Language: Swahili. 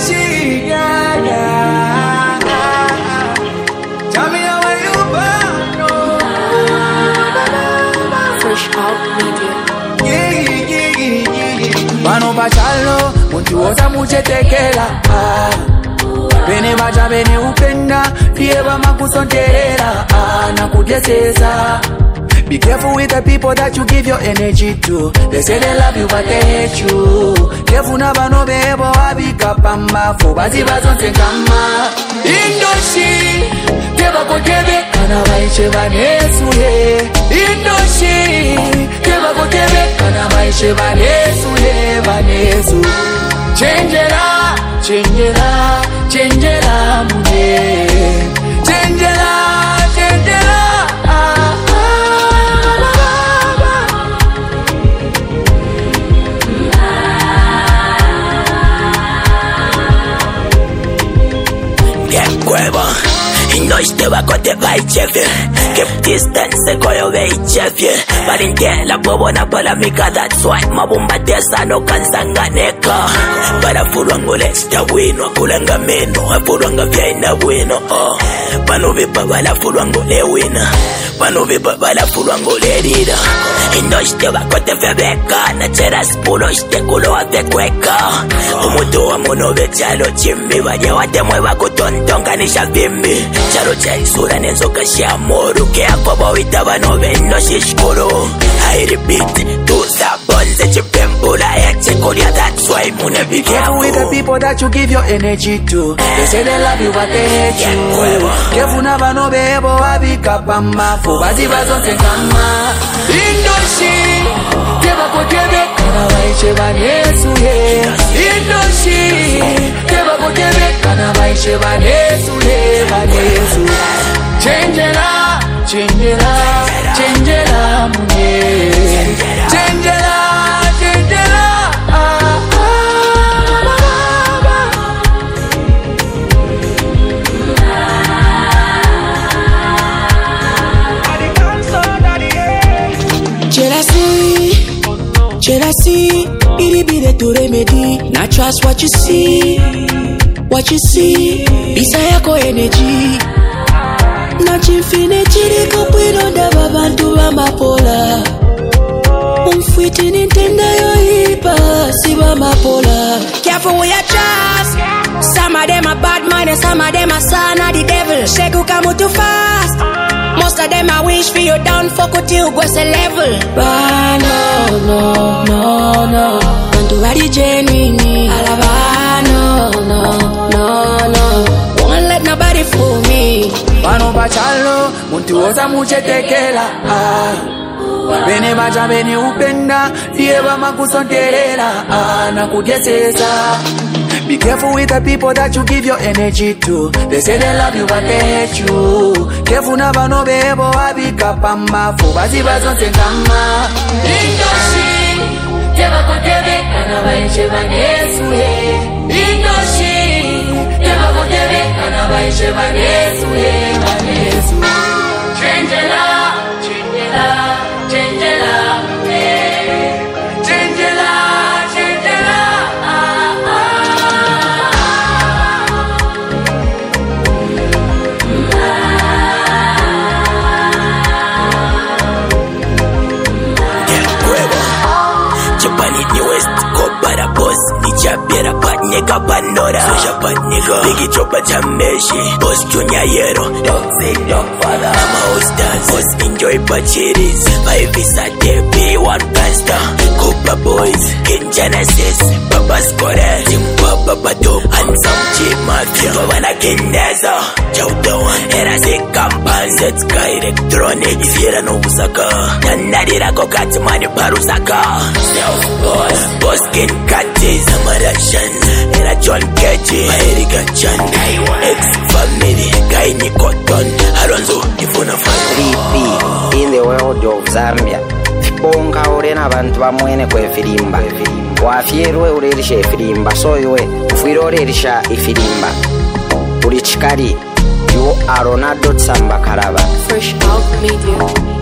Indonesia, yeah. Tell me how you burn, oh. Fresh Out Media. Pano pachalo, muntu oza muchetekela. Bene baja bene upenda, dieba makusonterela. Na kudiesesa. Be careful with the people that you give your energy to. They say they love you but they hate you. Careful na bano bebo abika pamba. Fubazi bazonte kama Indoshi, teba kotebe kana baiche banesu he. Indoshi, teba kotebe kana baiche banesu he, banesu. Changela, changela, changela mune. Changela, changela. Nós te va kote vai chefie. Keep distance koyo vei chefie. Barintela bobo na palamika, that's why mabumba tesa no kansanganeka. Para furwangule sta wino kulanga meno afurwanga vyaina wino. Pano vipa bala furwangule wina. Pano vipa bala furwangule rida. Nós te va kote vebeka na chera spulo shte kulo avekweka. Umutu wa muno vechalo chimbi vaje wate mwewa kutontonga nisha vimbi. Chalo cha isura nenzo kashia moru ke akoba witaba no vendo shishkuru. I repeat, do sabonze chipembula eche kolia, that's why mune be careful with the people that you give your energy to. They say they love you but they hate you. Careful na bano bebo abika pamba. Fubazi bazonte kama Indoshi, teba kotebe kana baiche banesu he. Indoshi, teba kotebe kana baiche banesu he, banesu. Changela, changela, changela mune. Changela, changela. Jealousy, it be the to remedy. Not trust what you see, what you see. Isayako energy. Not infinity, kupino da babantu wa mapola. Umfiti nintenda yo hipa, siwa mapola. Careful with your trust. Some of them are bad mind and some of them are son of the devil. Sheku kamu too fast. Most of them I wish for you down, fuck with you, go a level. But no. Want to ride genuine. Alaba, no. Won't let nobody fool me. Pano pachalo, muntu oza muchetekela. Bene baja bene upenda, dieba makusonterela. Na kudiesesa. Be careful with the people that you give your energy to. They say they love you but they hate you. Careful na bano bebo abika pamba. Fubazi bazonte kama Indoshi, teba kotebe kana baiche banesu he. Indoshi, teba kotebe kana baiche banesu he, banesu. Changela, changela, changela mune. Changela, changela. Biera pat nigga Pandora, Soja pat nigga Biggie Chopper Jameshi, Boss Junior Yero, Dog Sick, Dog Father, I'm a host dance, Boss Enjoy Pachiris, Visa B1 Gangsta, Cooper Boys, King Genesis, Papa Score, Timba Papa Dope, and some cheap mafia, Governor King Neza, Joe Doan, Era Sick Campaign, Set Sky Electronic, Fiera no Usaka, Nanadira Kokat Mani Parusaka, Self Boss, Boss King Kantis, Russians, and a John Ketchy, Erika Chan, ex-family, Guy Nikoton, Alonso, Ifuna Fan. 3P in the world of Zambia. Bonga orena bantu bamwene kwe filimba. Wafierwe urerisha ifilimba, soywe ufiro urerisha ifilimba. Uri chikari, you are Ronaldo Tsamba Karaba. Fresh Out Media.